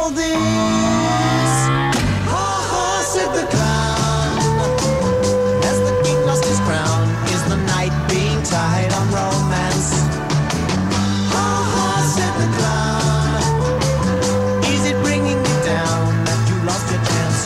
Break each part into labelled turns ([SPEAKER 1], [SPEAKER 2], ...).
[SPEAKER 1] all this? Ha ha, said the clown. As the king lost his crown, is the night being tied on romance? Ha ha, said the clown. Is it bringing you down that you lost your chance?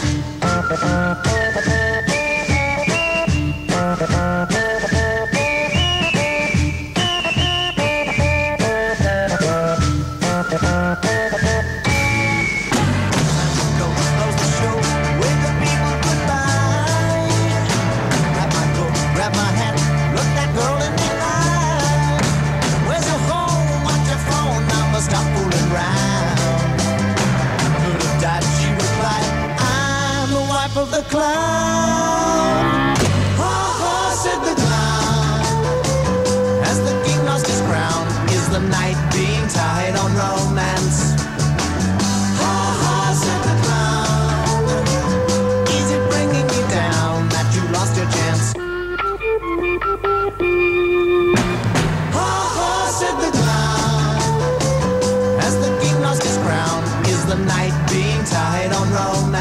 [SPEAKER 1] Stop fooling round. Could have died, she replied, I'm the wife of the clown. Ha ha, said the clown. As the king lost his crown, is the night being tied on romance? Ha ha, said the clown. Is it bringing you down that you lost your chance? Ha ha, said the clown. As the king lost his crown, is the night being tied on romance?